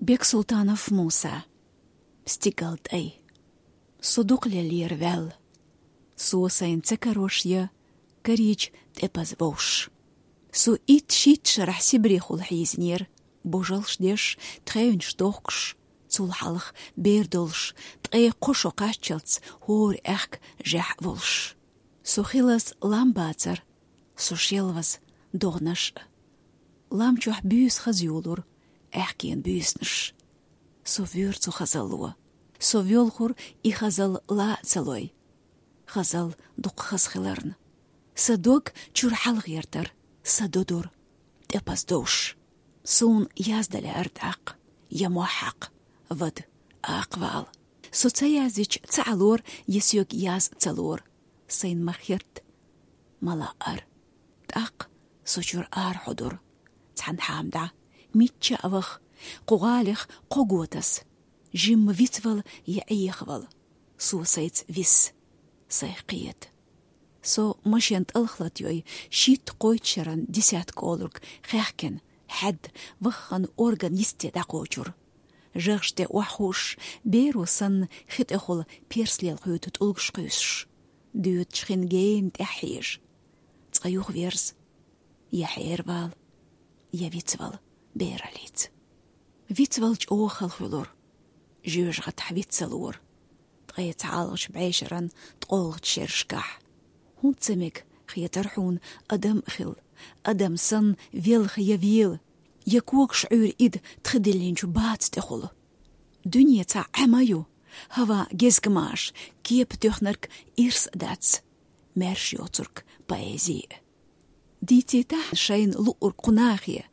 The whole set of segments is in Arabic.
Бек Султанов Муса. Стигалт эй. Судук лелир вел. Суосайн цекарошья. Корич тепазвош. Су ит щит шарах сибрихул хизнир. Божалш деш тхэйн штохкш. Цулхалх бердолш. Тхэй кошо кашчалц. Хор эхк жах волш. Су хилас ламбацар. Су шелвас догнаш. Ламчух бюс хазюлур. Эхкien бюснш. Со вюр цу хазалуа. Со вёлхур и хазал ла цалой. Хазал дук хазхиларн. Садок чурхал гертар. Садодур. Тепаздош. Сун яздаля артак. Ямуахак. Вад аквал. Со цаязич цалур есёк яз цалур. Сейн махирт. Малаар. Так сочур ар худур. Цан хамда. ميتشا أوخ قغالخ قوغوتس جيم فيتفل يعيخفل سو سيت فيس سيقيت سو مشينت الخلط يوي شيت قويت شران ديسات كولرك خيحكن حد وخن أورغان يستي داقوچور جغشتي وحوش بيرو سن خيت اخول بيرسلي الخيوت تولغش قيسش دوت شخين جيم تحيج تغيوخ فيرز يحيربال يفيتفل بيراليت فيتفلج اوخل خلور جوج غتح فيتسلور تغيت عالغش بعيشران تقولغت شيرشكح هون تسمك خيترحون أدم خل أدم سن فيل خيفيل يكوك شعور إد تخدلين جو بات تخل دنيا تا عمايو هوا جزكماش كيب تخنرك إرس داتس مرش يوترك بايزي ديتي تح شين لؤر قناخية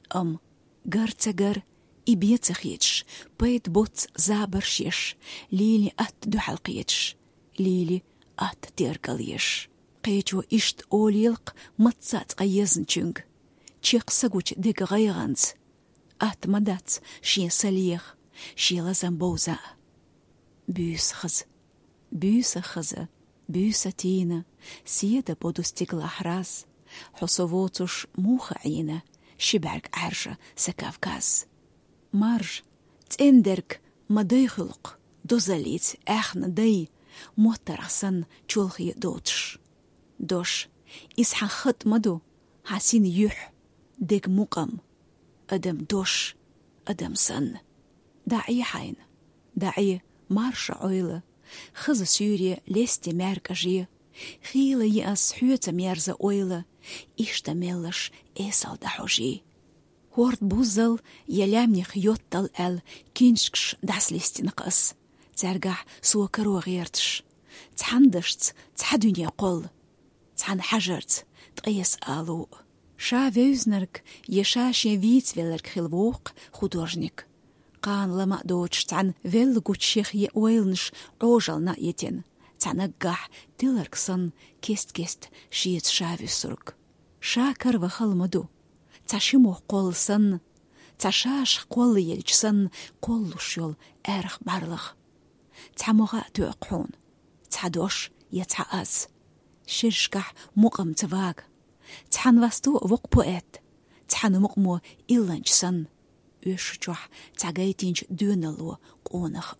غرتغر إبيتخيتش بيت بوت زابرشيش ليلي أت دو حلقيتش ليلي أت تيرقليش قيتو إشت أوليلق متسات قيزنچنگ چيق سگوچ ديگ غيغانز أت مدات شي سليخ شي لزن بوزا بيس خز بيس خز بيس تينا سيدا بودو ستيقل أحراس حصووتوش موخ عينا شبعك عرشة سكافكاز مارج تندرك مدي خلق دوزاليت اخن دي موترخسن چولخي دوتش دوش إسحا خط مدو حسين يح ديك مقام أدم دوش أدم سن داعي حين داعي مارش عويلة خز سوريا لستي ماركاجي خيلة يأس حيوتا ميرزا أويلة إشتملش إيسال دحوجي هورد بوزل يلامني خيوتل ال كينشكش داسليستي نقص ترجح سو كرو غيرتش تحندشت تحدوني قل تحن حجرت تقيس آلو شا فيوزنرك يشاشي فيتفيلرك خلووق خودورجنك قان لما دوتش تحن فيلغوت شيخ يأويلنش عوجل نايتين تعنقح تلرك صن كيست شيت شافي سرق شاكر وخل مدو تشمو قول صن تشاش قول يلج صن قول شول ارخ بارلخ تعمغا توقحون تعدوش يتعاز شرشكح مقم تواق تحن وستو وق بوئت تحن مقمو إلنج صن يشجح تعقايتينج دونلو قونخ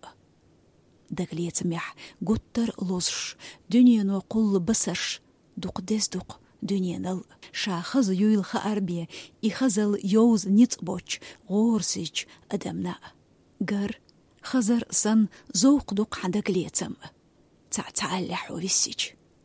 دقليت مح قطر لوزش دنيا نوقل بسرش دوق دزدوق دنيا نل شاخز يويل خاربية يخزل يوز نيتبوش غورسيج أدمنا قر خزر سن زوق دوق حدقليتم تعلح وفيسيج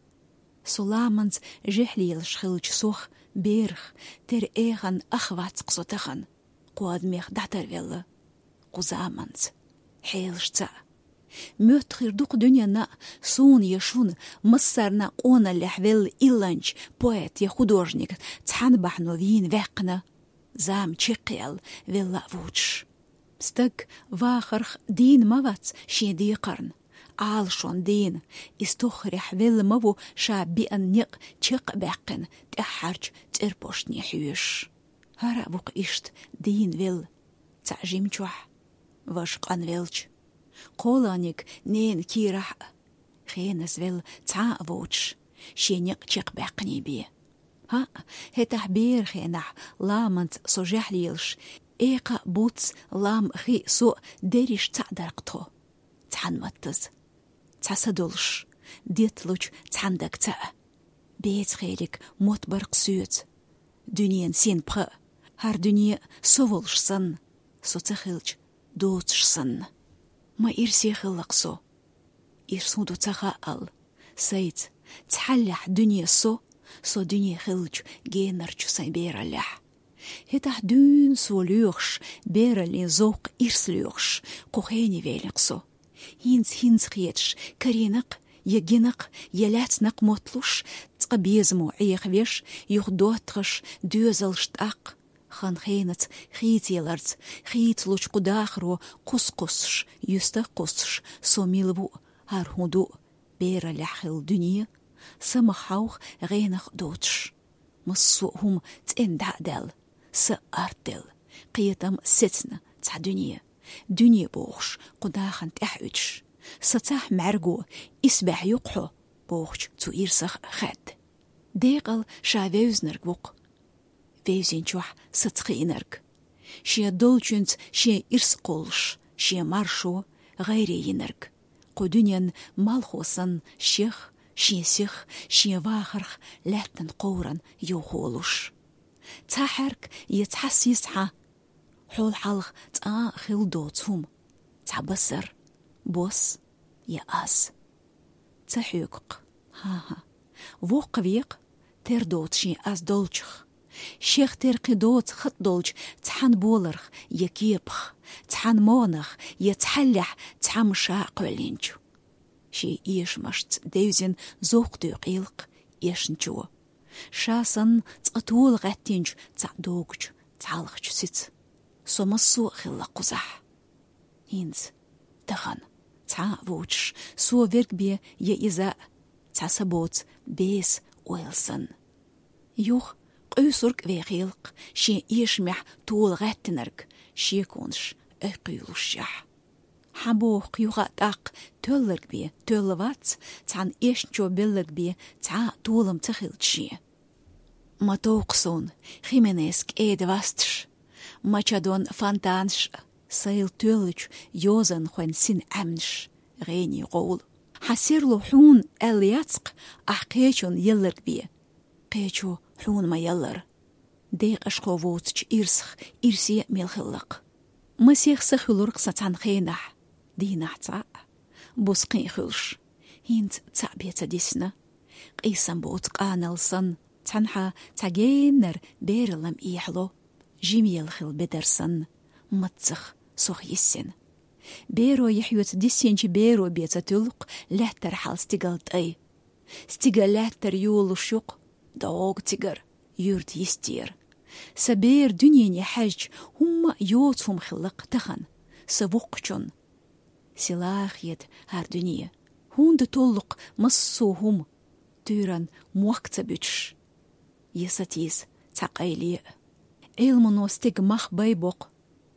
سلامنز جحلي الشخلج سوخ بيرخ تر ايغن أخوات قصتخن قواد ميخ دعتر ويلا قزامنز حيلشتا متخير دوق دنيانا سون يشون مصرنا قونا لحويل إلانج بويت يا خودورجنيك تحنبح نوفين وقنا زام تشقيل ويلا فوتش ستك واخرخ دين موات شي دي قرن عالشون دين استخرح ويل موو شابئن نيق تشق بقن تحرج تربوشني حيوش هرا بوق إشت دين ويل تعجيم جوح واشقان ويلج قولانيك نين كيرح خينس ويل تعا فوتش شينيق تشق بقني بيه ها هتحبير خينح لامنت سوجح ليلش إيقا بوتس لام خي سو ديريش تعدرقتو تحن متز تحسدولش ديتلوج تحندك تا بيت خيرك موت برق سوت دنيا سين بخ هر دنيا سوولش سن سو تخيلج دوتش سن ما إرسي خلق سو إرسو دو تخاقل سيد تحلح دنيا سو دنيا خلج جينرج سين بيرلح هتح دون سو لوخش بيرلين زوق إرس لوخش قوخيني ويلقسو هينز خيتش كرينق يجينق يلاتنق موتلوش تقبيزمو عيق ويش يخدوتغش دوزلش تاق خان خينت خيت يلرت خيت لوش قداخرو قصش يستقصش سو ميلبو هار هدو بير لحخل دنيا سمحوخ غينخ دوتش مصوهم تندع دل سأردل قيتم ستنا تع دنيا بوخش قداخن تحوش ستاح معرقو إسبح يقحو بوخش تو إرسخ خد ديقل شاويوزنرق وق ويوزين شوح ستخينرق شيا دولجنت شيا إرس قولش شيا مارشو غيري ينرق قدنيا مالخوصن شيخ شيا سيخ شيا واخرخ لاتن قورن يوخولوش تاحرك يتحس يسحى حول حلق تا خيل دوتهم تعبسر بوس يا أس تحيقق ها ووق ويق تر دوت شي أس دولجخ شيخ تر قدوت خط دولج تحن بولرخ يكيبخ تحن مونخ يتحلح تحمشا قولينجو شي إيش مشت ديوزين زوق ديقيلق إيشنجو شاسن تقطول غتينج تعدوغج تعالغج ست سومسو خلا قزح هينز تخن تع ووتش سو فيرك بي يإزاء تعسبوت بيس ويلسن يوخ قيسرك ويخيلق شي إيشمح طول غتنرك شي كونش أقيلوشيح حبوخ يوغا تاق تولرك بي تولوات تعن إيشنجو بيلرك بي تع طولم تخيلت شي ما توقسون خيمينيسك واستش مachadon فانتانش سيل تولج يوزن خوين سين أمنش غيني غول حسيرلو حون الياتق أحقيشون يلرق بيه قيشو حون ما يلر ديق أشقو ووتش إرسخ إرسي ميلخلق مسيخ سخلورق ستان خينح دينح تاع بوسقين خلش هينت تعبية ديسنا قيسان بوت قانلسن تنحا تاجينر بيرلم إيحلو جيميل خل بدرسن متزخ سوخ يسن بيرو يحيوت ديسينج بيرو بيتا تلق لاتر حال ستيقلت أي ستيقل لاتر يولو شوق دوغ تيقر يورد يستير سبير دنيا يحج هم يوتهم خلق تخن سبوقشن سلاخ يد هار دنيا هون تطلق مصوهم تيران موقت بيتش يستيز تقايلي علمنو ستيق مخ بيبوق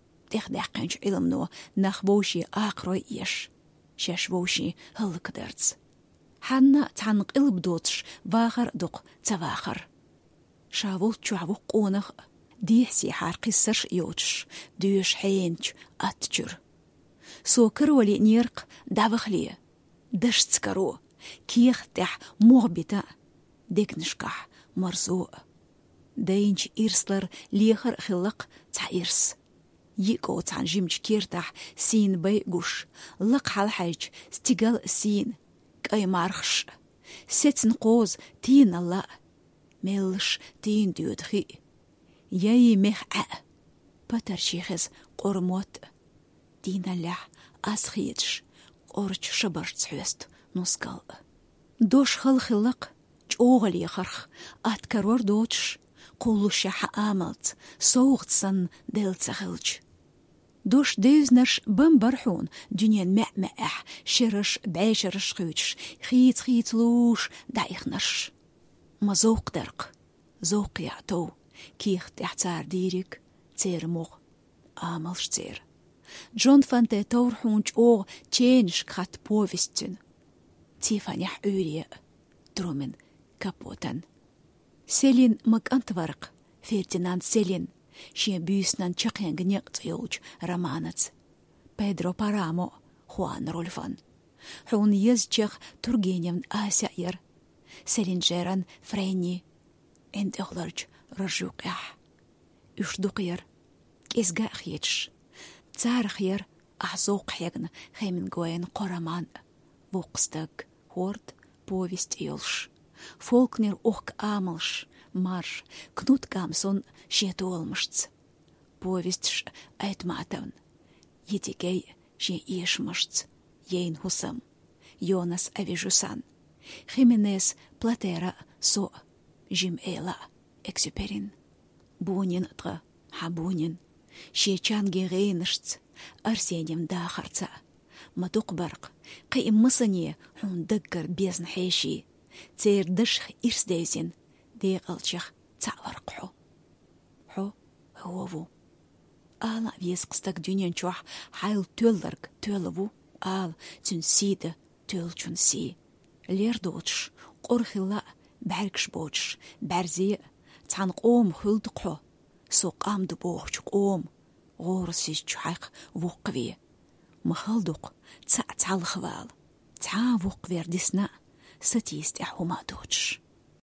دقنج علمنو نخبوشي آقرو إيش شاشبوشي هلق درتس حنا تعنق قلب دوتش واخر دق تواخر شاولت شعوق قونغ ديحسي حارقي سرش يوتش ديوش حينج أتجر سوكر ولي نيرق دابخلي دشت كرو كيخ تح مغبتا ديك نشكح مرزوق دينج إرسلر ليخر خلق تح إرس يقو تحن جيمج كيرتح سين بيقوش لق حالحاج استقال سين كأي مارخش ست نقوز تين الله ملش تين ديودخي ياي مخ بطر شيخز قرموت دين الله أسخيتش قرش شبرش تحوست نسقل دوش خلق جوغل يخرخ أتكرور دوتش قولو شاح آملت صوغت سن ديل تخلج دوش ديزنرش بمبرحون دنيا مأمأح شرش بعيشرش خيتش خيت لوش دايخنرش ما زوق درق زوق يعتو كيخ تحتار ديرك تير موغ آملش تير جون فانتي تورحون جوغ تينش كات بوفستن تيفانيح أوريا درومن كابوتن سيلين مك أنتورق فيرديناند سيلين Шие бюснан чакенгнек цёлч романац. Педро Парамо, Хуан Рульфан. Хун езчех Тургеневн Асяер. Селинджеран Фрейни. Энд охларч рожуках. Ушдукер. Кезгахьетш. Цархер ахзоқьягн Хемингуэйн Кораман. Вокстаг. Хорд. Повесть Йолш. Фолкнер ох амалш. Марш. Кнут Гамсон шетуолмшц. Повесть айтматавн. Етикей ше ешмшц. Ейн Хусам. Йонас Авижусан. Хименес Платера со. Жим Эла. Эксюперин. Бунин тга. Хабунин. Шечанги рейншц. Арсеньем дахарца. Матук барк. Кай мысани хун даггар безн хеши. Цейр дышх ирсдейзин. Дейгалчах цаварқху. Ху хову. Ала весқстак дюнен чуах хайл төлларг төлву. Ал цүн сиді төл чүн си. Лердоч қорхила бәргш боч. Бәрзи цан қом хүлдқху. Соқ амды боғч қом. Ғорсыз чуайқ вуқви. Махалдуқ цалхвал. Ца вуқвер дисна. Сатист ахума доч.